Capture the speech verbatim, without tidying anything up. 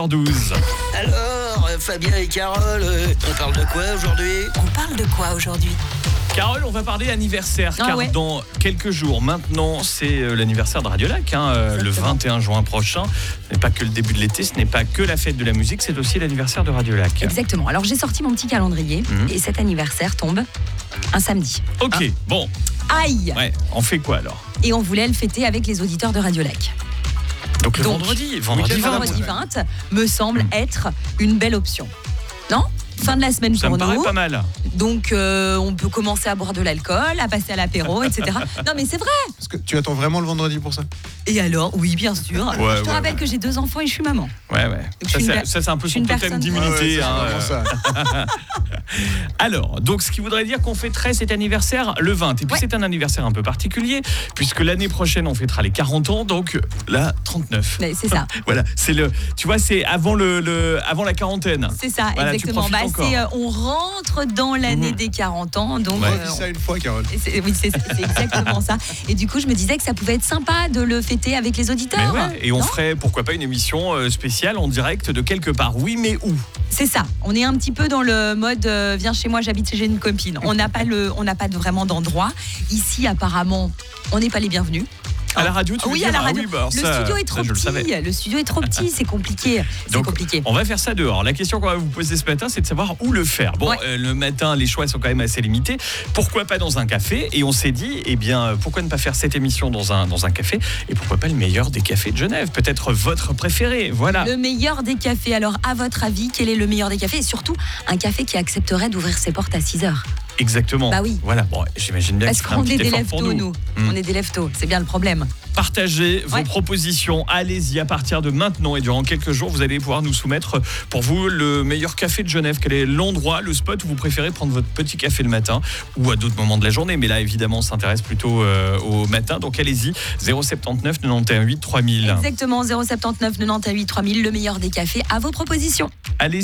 douze. Alors, euh, Fabien et Carole, euh, on parle de quoi aujourd'hui ? On parle de quoi aujourd'hui ? Carole, on va parler anniversaire, Ah car ouais. dans quelques jours maintenant, c'est euh, l'anniversaire de Radiolac, hein, euh, le vingt et un juin prochain. Ce n'est pas que le début de l'été, ce n'est pas que la fête de la musique, c'est aussi l'anniversaire de Radiolac. Exactement. Alors j'ai sorti mon petit calendrier Mhm. et cet anniversaire tombe un samedi. Ok, bon, Aïe ! ouais, on fait quoi alors ? Et on voulait le fêter avec les auditeurs de Radiolac. Donc le Donc, vendredi, vendredi Le vingt. vendredi vingt me semble Mhm. être une belle option. Non ? Fin de la semaine Ça pour me paraît nous. pas mal. Donc euh, on peut commencer à boire de l'alcool, à passer à l'apéro, et cetera. Non mais c'est vrai. Parce que tu attends vraiment le vendredi pour ça ? Et alors ? Oui, bien sûr. Ouais, je te ouais, rappelle ouais. que j'ai deux enfants et je suis maman. Ouais, ouais. Je Ça, suis une c'est, per- ça, c'est un peu je suis son une totem personne- d'immunité. c'est hein, vraiment euh. ça. Alors, donc ce qui voudrait dire qu'on fêterait cet anniversaire le vingt. Et puis Ouais. c'est un anniversaire un peu particulier, puisque l'année prochaine on fêtera les quarante ans, donc la trente-neuf. Mais c'est ça. Voilà, c'est le, tu vois, c'est avant le, le avant la quarantaine. C'est ça, Voilà, tu exactement. profites Bah, encore. c'est, euh, on rentre dans l'année Mhm. des quarante ans. Donc, Ouais. euh, Dis ça une fois, Carole. Et c'est- oui, c'est c'est exactement ça. Et du coup, je me disais que ça pouvait être sympa de le fêter avec les Mais auditeurs. ouais, et on Non ferait pourquoi pas une émission euh, spéciale en direct de quelque part. Oui, mais où ? C'est ça. On est un petit peu dans le mode euh, viens chez moi, j'habite chez j'ai une copine. On n'a pas le, on n'a pas de, vraiment d'endroit. Ici, apparemment, on n'est pas les bienvenus. À la radio, tu veux Oui, dire à la Ah radio. oui, bah alors le ça, studio est ça, trop je le savais. petit. Le studio est trop petit. C'est compliqué. C'est Donc, compliqué. On va faire ça dehors. La question qu'on va vous poser ce matin, c'est de savoir où le faire. Bon, Ouais. euh, le matin, les choix sont quand même assez limités. Pourquoi pas dans un café ? Et on s'est dit, eh bien, euh, pourquoi ne pas faire cette émission dans un, dans un café ? Et pourquoi pas le meilleur des cafés de Genève ? Peut-être votre préféré. Voilà. Le meilleur des cafés. Alors, à votre avis, quel est le meilleur des cafés ? Et surtout, un café qui accepterait d'ouvrir ses portes à six heures. Exactement. Bah oui. Voilà. Bon, j'imagine bien Parce qu'il fera un qu'on petit est des effort lève pour tôt, nous. nous. Mm. On est des lève tôt. C'est bien le problème. Partagez vos Ouais. propositions. Allez-y à partir de maintenant et durant quelques jours, vous allez pouvoir nous soumettre pour vous le meilleur café de Genève. Quel est l'endroit, le spot où vous préférez prendre votre petit café le matin ou à d'autres moments de la journée. Mais là, évidemment, on s'intéresse plutôt euh, au matin. Donc allez-y, zéro sept neuf quatre-vingt-onze huit trois mille. Exactement, zéro sept neuf quatre-vingt-onze huit trois mille, le meilleur des cafés. À vos propositions. Allez